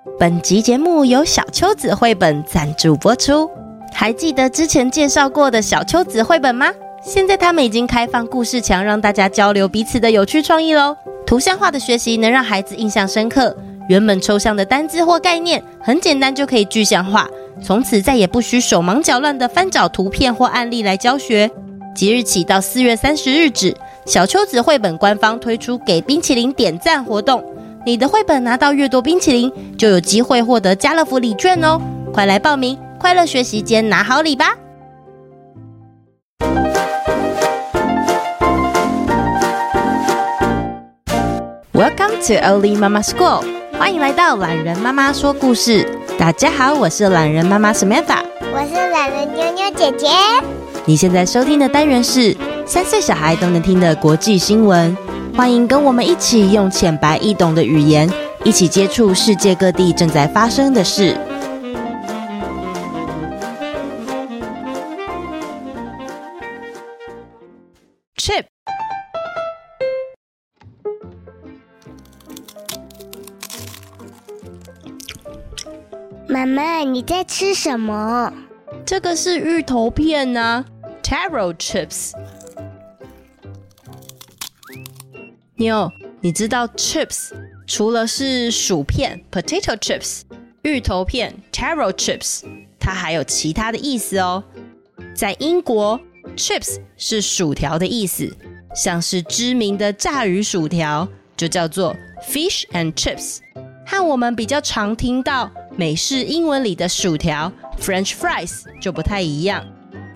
本集节目由小秋子绘本赞助播出。还记得之前介绍过的小秋子绘本吗？现在他们已经开放故事墙，让大家交流彼此的有趣创意咯。图像化的学习能让孩子印象深刻，原本抽象的单字或概念很简单就可以具象化，从此再也不需手忙脚乱的翻找图片或案例来教学。即日起到4月30日止，小秋子绘本官方推出给冰淇淋点赞活动，你的绘本拿到越多冰淇淋，就有机会获得家乐福礼券哦！快来报名，快乐学习间拿好礼吧！Welcome to Oli Mama School， 欢迎来到懒人妈妈说故事。大家好，我是懒人妈妈 Samantha， 我是懒人妞妞姐姐。 你现在收听的单元是3岁小孩都能听的国际新闻，欢迎跟我们一起用浅白易懂的语言，一起接触世界各地正在发生的事。Chip， 妈妈，你在吃什么？ 这个是芋头片啊 ，taro chips。妞，你知道 chips 除了是薯片 potato chips、芋头片 taro chips， 它还有其他的意思哦。在英国 chips 是薯条的意思，像是知名的炸鱼薯条就叫做 fish and chips， 和我们比较常听到美式英文里的薯条 French fries 就不太一样。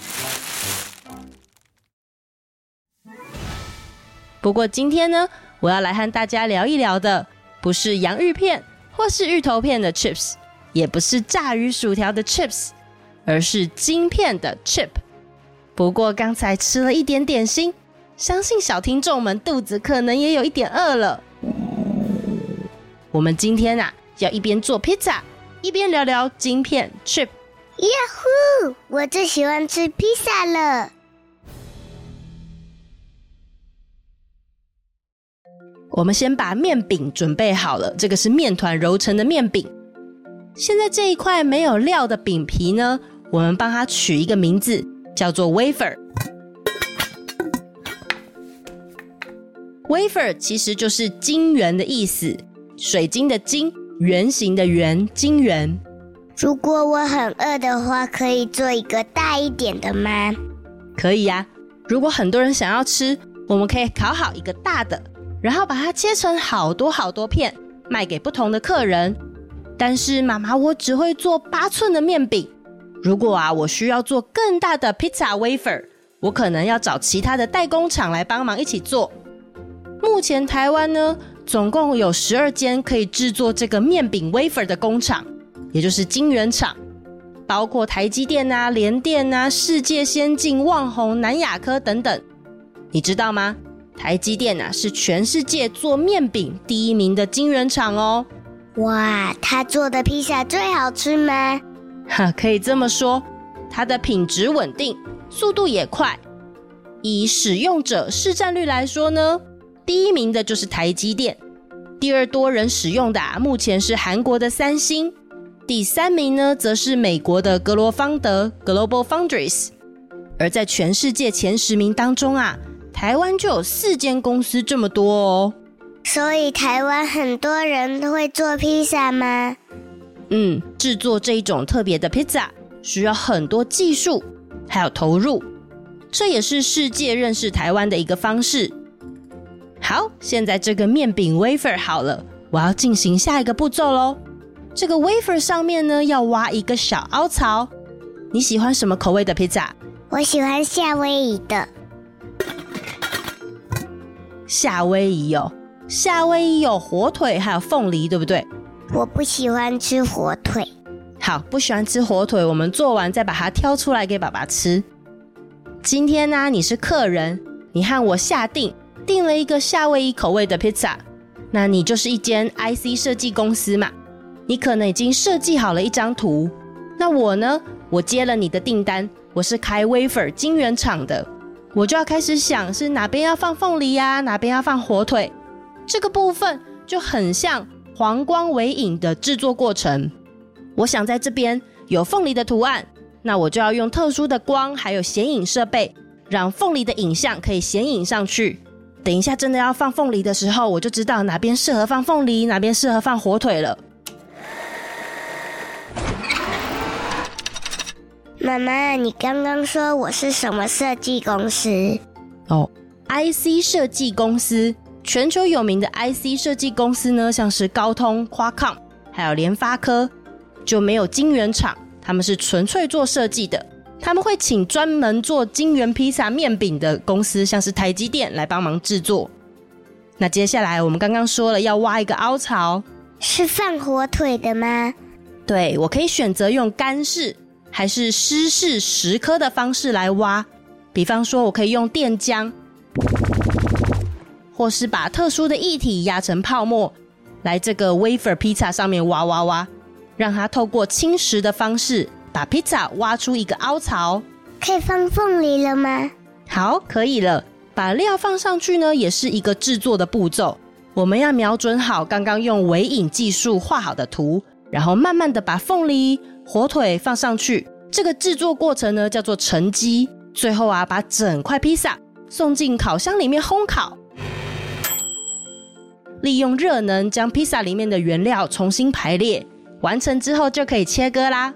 不过今天呢，我要来和大家聊一聊的，不是洋芋片或是芋头片的 chips， 也不是炸鱼薯条的 chips， 而是晶片的 chip。不过刚才吃了一点点心，相信小听众们肚子可能也有一点饿了。我们今天要一边做 pizza， 一边聊聊晶片 chip。 呀呼！我最喜欢吃披萨了。 我们先把面饼准备好了，这个是面团揉成的面饼。现在这一块没有料的饼皮呢，我们帮它取一个名字，叫做 wafer。wafer 其实就是晶圆的意思，水晶的晶，圆形的圆，晶圆。 如果我很饿的话，可以做一个大一点的吗？ 可以啊，如果很多人想要吃，我们可以烤好一个大的，然后把它切成好多好多片，卖给不同的客人。但是妈妈，我只会做8寸的面饼，如果我需要做更大的 pizza wafer， 我可能要找其他的代工厂来帮忙一起做。目前台湾呢，总共有12间可以制作这个面饼 wafer 的工厂，也就是晶圆厂，包括台积电啊、联电啊、世界先进、旺宏、南亚科等等。你知道吗？台积电是全世界做面饼第1名的晶圆厂哦。 哇，他做的披萨最好吃吗？ 可以这么说，它的品质稳定，速度也快。以使用者市占率来说呢，第1名的就是台积电，第2多人使用的目前是韩国的三星，第3名呢则是美国的格罗方德 Global Foundries。 而在全世界前10名当中台湾就有4间公司这么多哦。 所以台湾很多人都会做披萨吗？ 制作这一种特别的 pizza 需要很多技术还有投入，这也是世界认识台湾的一个方式。好，现在这个面饼 wafer 好了，我要进行下一个步骤咯。这个 wafer 上面呢要挖一个小凹槽。你喜欢什么口味的 pizza？ 我喜欢夏威夷的。 夏威夷哦，夏威夷有火腿还有凤梨，对不对？ 我不喜欢吃火腿。 好，不喜欢吃火腿，我们做完再把它挑出来给爸爸吃。今天呢，你是客人，你和我下订了一个夏威夷口味的 pizza， 那你就是一间 IC 设计公司嘛，你可能已经设计好了一张图。那我呢，我接了你的订单，我是开 wafer 晶圆厂的，我就要开始想是哪边要放凤梨哪边要放火腿。这个部分就很像黄光微影的制作过程。我想在这边有凤梨的图案，那我就要用特殊的光还有显影设备，让凤梨的影像可以显影上去。等一下真的要放凤梨的时候，我就知道哪边适合放凤梨，哪边适合放火腿了。 妈妈，你刚刚说我是什么设计公司 ？IC 设计公司，全球有名的 IC 设计公司呢，像是高通、Qualcomm 还有联发科，就没有晶圆厂，他们是纯粹做设计的。他们会请专门做晶圆披萨面饼的公司，像是台积电来帮忙制作。那接下来我们刚刚说了要挖一个凹槽， 是放火腿的吗？ 对，我可以选择用干式还是湿式蚀刻的方式来挖，比方说我可以用电浆，或是把特殊的液体压成泡沫，来这个 wafer 披萨上面挖挖挖，让它透过侵蚀的方式把披萨挖出一个凹槽。 可以放凤梨了吗？ 好，可以了。把料放上去呢，也是一个制作的步骤。我们要瞄准好刚刚用微影技术画好的图，然后慢慢的把凤梨、火腿放上去。这个制作过程呢，叫做沉积。最后啊，把整块披萨送进烤箱里面烘烤。利用热能将披萨里面的原料重新排列，完成之后就可以切割啦。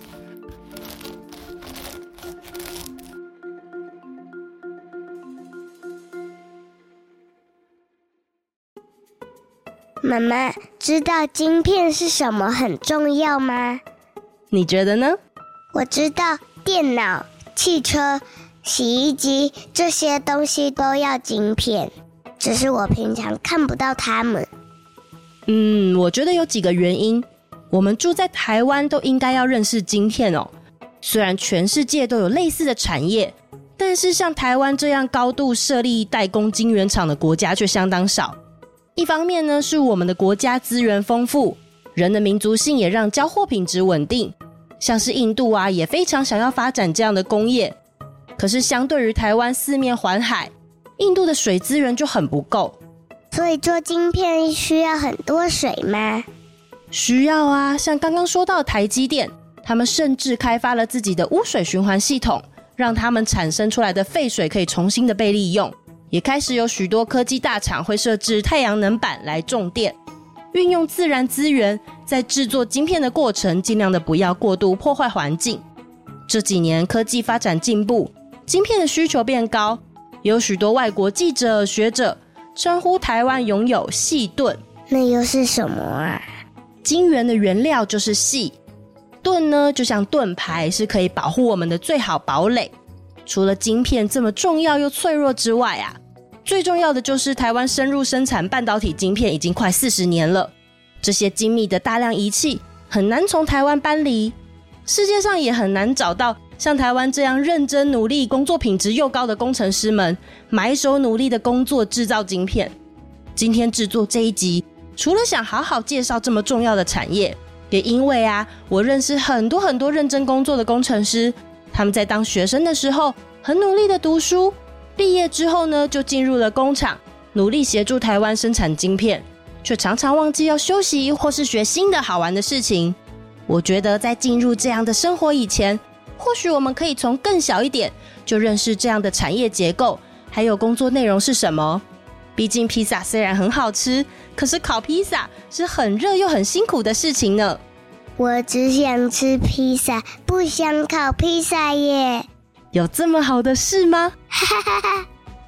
妈妈，知道晶片是什么很重要吗？ 你觉得呢？ 我知道电脑、汽车、洗衣机这些东西都要晶片，只是我平常看不到它们。 我觉得有几个原因。我们住在台湾都应该要认识晶片哦。虽然全世界都有类似的产业，但是像台湾这样高度设立代工晶圆厂的国家却相当少。一方面呢，是我们的国家资源丰富，人的民族性也让交货品质稳定。像是印度啊，也非常想要发展这样的工业。可是相对于台湾四面环海，印度的水资源就很不够。 所以做晶片需要很多水吗？ 需要啊，像刚刚说到的台积电，他们甚至开发了自己的污水循环系统，让他们产生出来的废水可以重新的被利用。也开始有许多科技大厂会设置太阳能板来种电，运用自然资源，在制作晶片的过程尽量的不要过度破坏环境。这几年科技发展进步，晶片的需求变高，有许多外国记者、学者称呼台湾拥有矽盾。 那又是什么啊？ 晶圆的原料就是矽，盾呢就像盾牌，是可以保护我们的最好堡垒。除了晶片这么重要又脆弱之外啊，最重要的就是台湾深入生产半导体晶片已经快40年了。这些精密的大量仪器很难从台湾搬离，世界上也很难找到像台湾这样认真努力、工作品质又高的工程师们，埋首努力的工作制造晶片。今天制作这一集，除了想好好介绍这么重要的产业，也因为啊，我认识很多认真工作的工程师，他们在当学生的时候很努力的读书，毕业之后呢，就进入了工厂，努力协助台湾生产晶片，却常常忘记要休息或是学新的好玩的事情。我觉得在进入这样的生活以前，或许我们可以从更小一点就认识这样的产业结构，还有工作内容是什么。毕竟披萨虽然很好吃，可是烤披萨是很热又很辛苦的事情呢。 我只想吃披萨，不想烤披萨耶。 有这么好的事吗？ 哈哈哈。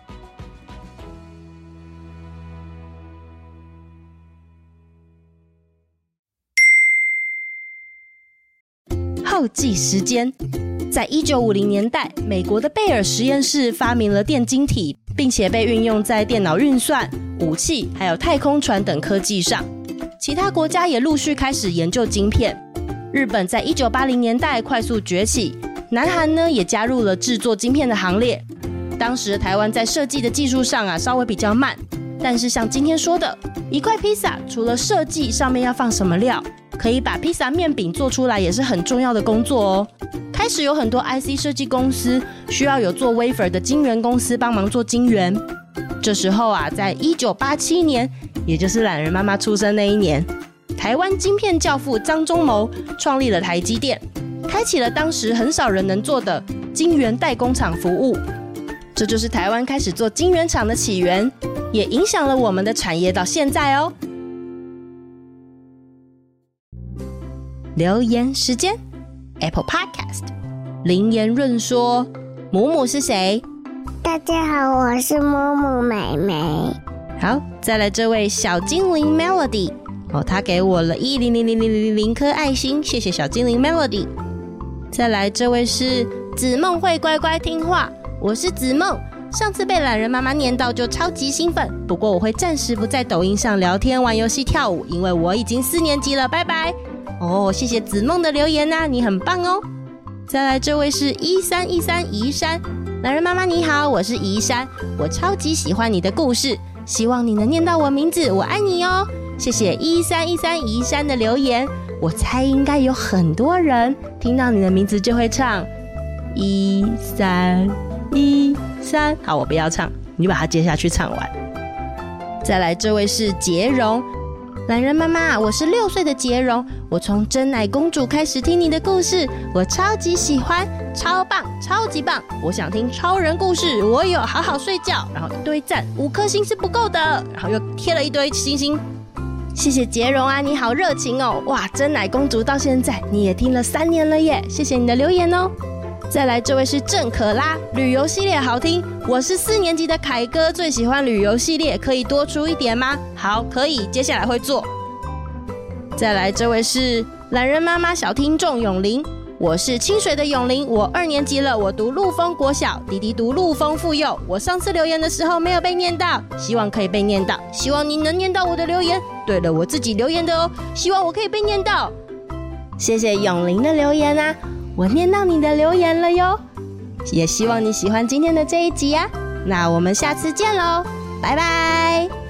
后继时间，在1950年代，美国的贝尔实验室发明了电晶体，并且被运用在电脑运算、武器还有太空船等科技上。其他国家也陆续开始研究晶片。日本在1980年代快速崛起，南韩呢也加入了制作晶片的行列。当时台湾在设计的技术上啊稍微比较慢，但是像今天说的，一块披萨除了设计上面要放什么料，可以把披萨面饼做出来也是很重要的工作哦。开始有很多 IC 设计公司需要有做 wafer 的晶圆公司帮忙做晶圆。这时候啊，在1987年，也就是懒人妈妈出生那一年， 台湾晶片教父张忠谋创立了台积电，开启了当时很少人能做的晶圆代工厂服务。这就是台湾开始做晶圆厂的起源，也影响了我们的产业到现在哦。留言时间 Apple Podcast 林言润说，母母是谁？ 大家好，我是母母妹妹。 好，再来这位小精灵 Melody， 她给我了1000000颗爱心，谢谢小精灵 Melody。再来这位是子梦会乖乖听话，我是子梦，上次被懒人妈妈念到就超级兴奋，不过我会暂时不在抖音上聊天、玩游戏、跳舞，因为我已经4年级了，拜拜。谢谢子梦的留言啊，你很棒哦。再来这位是1313宜山，懒人妈妈你好，我是宜山，我超级喜欢你的故事，希望你能念到我名字，我爱你哦。谢谢1313宜山的留言，我猜应该有很多人听到你的名字就会唱1313，好，我不要唱，你把它接下去唱完。再来这位是杰荣，懒人妈妈，我是6岁的杰荣，我从真奶公主开始听你的故事，我超级喜欢，超棒，超级棒，我想听超人故事，我有好好睡觉，然后一堆赞，5颗星是不够的，然后又贴了一堆星星。谢谢杰荣啊，你好热情哦！哇，真奶公主到现在你也听了3年了耶，谢谢你的留言哦。再来这位是郑可拉，旅游系列好听，我是4年级的凯哥，最喜欢旅游系列，可以多出一点吗？好，可以，接下来会做。再来这位是懒人妈妈小听众永林，我是清水的永林，我2年级了，我读陆丰国小，弟弟读陆丰附幼，我上次留言的时候没有被念到，希望可以被念到，希望你能念到我的留言。对了，我自己留言的哦，希望我可以被念到。谢谢永林的留言啊，我念到你的留言了哟，也希望你喜欢今天的这一集啊，那我们下次见咯，拜拜。